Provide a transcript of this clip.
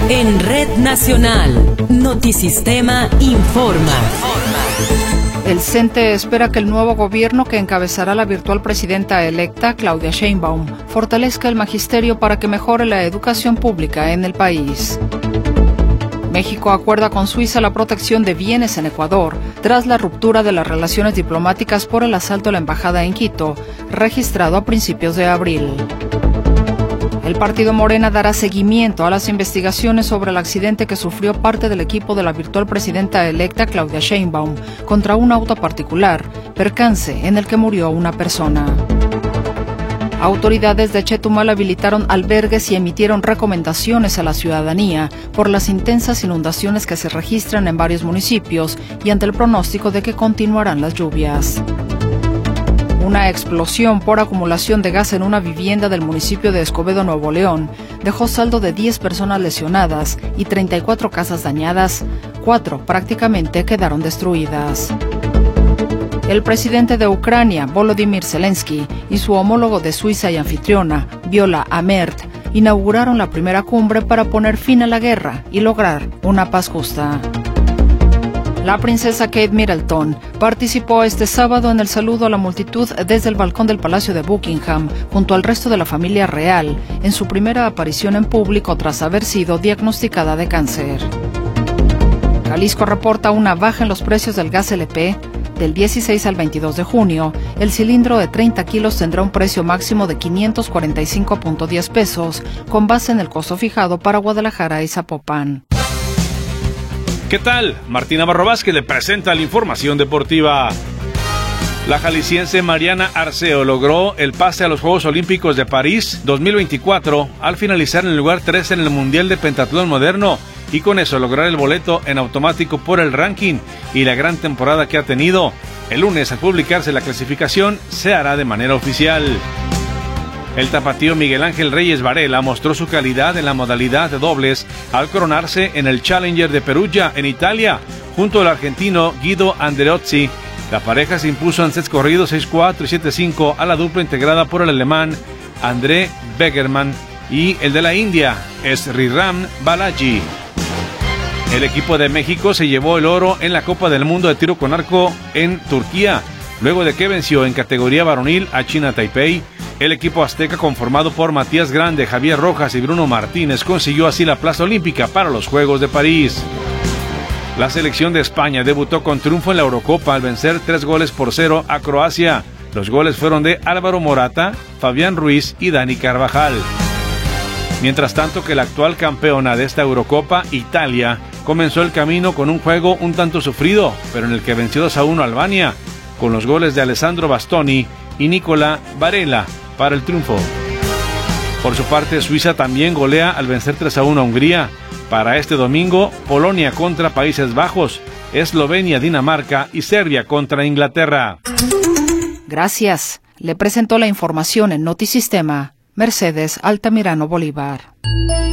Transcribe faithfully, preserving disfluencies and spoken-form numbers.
En Red Nacional, Notisistema informa. El CENTE espera que el nuevo gobierno que encabezará la virtual presidenta electa, Claudia Sheinbaum, fortalezca el magisterio para que mejore la educación pública en el país. México acuerda con Suiza la protección de bienes en Ecuador tras la ruptura de las relaciones diplomáticas por el asalto a la embajada en Quito, registrado a principios de abril. El partido Morena dará seguimiento a las investigaciones sobre el accidente que sufrió parte del equipo de la virtual presidenta electa Claudia Sheinbaum contra un auto particular, percance en el que murió una persona. Autoridades de Chetumal habilitaron albergues y emitieron recomendaciones a la ciudadanía por las intensas inundaciones que se registran en varios municipios y ante el pronóstico de que continuarán las lluvias. Una explosión por acumulación de gas en una vivienda del municipio de Escobedo, Nuevo León, dejó saldo de diez personas lesionadas y treinta y cuatro casas dañadas, cuatro prácticamente quedaron destruidas. El presidente de Ucrania, Volodymyr Zelensky, y su homólogo de Suiza y anfitriona, Viola Amert, inauguraron la primera cumbre para poner fin a la guerra y lograr una paz justa. La princesa Kate Middleton participó este sábado en el saludo a la multitud desde el balcón del Palacio de Buckingham, junto al resto de la familia real, en su primera aparición en público tras haber sido diagnosticada de cáncer. Jalisco reporta una baja en los precios del gas L P. Del dieciséis al veintidós de junio, el cilindro de treinta kilos tendrá un precio máximo de quinientos cuarenta y cinco punto diez pesos, con base en el costo fijado para Guadalajara y Zapopan. ¿Qué tal? Martín Navarro Vázquez le presenta la información deportiva. La jalisciense Mariana Arceo logró el pase a los Juegos Olímpicos de París dos mil veinticuatro al finalizar en el lugar trece en el Mundial de Pentatlón Moderno y con eso lograr el boleto en automático por el ranking y la gran temporada que ha tenido. El lunes, al publicarse la clasificación, se hará de manera oficial. El tapatío Miguel Ángel Reyes Varela mostró su calidad en la modalidad de dobles al coronarse en el Challenger de Perugia, en Italia, junto al argentino Guido Andreozzi. La pareja se impuso en sets corridos seis cuatro y siete cinco a la dupla integrada por el alemán André Begerman y el de la India, Sriram Balaji. El equipo de México se llevó el oro en la Copa del Mundo de Tiro con Arco en Turquía, luego de que venció en categoría varonil a China Taipei. El equipo azteca, conformado por Matías Grande, Javier Rojas y Bruno Martínez, consiguió así la plaza olímpica para los Juegos de París. La selección de España debutó con triunfo en la Eurocopa al vencer tres goles por cero a Croacia. Los goles fueron de Álvaro Morata, Fabián Ruiz y Dani Carvajal. Mientras tanto que la actual campeona de esta Eurocopa, Italia, comenzó el camino con un juego un tanto sufrido, pero en el que venció dos a uno a Albania, con los goles de Alessandro Bastoni y Nicola Varela para el triunfo. Por su parte, Suiza también golea al vencer tres a uno a Hungría. Para este domingo, Polonia contra Países Bajos, Eslovenia, Dinamarca y Serbia contra Inglaterra. Gracias. Le presentó la información en Notisistema Mercedes Altamirano Bolívar.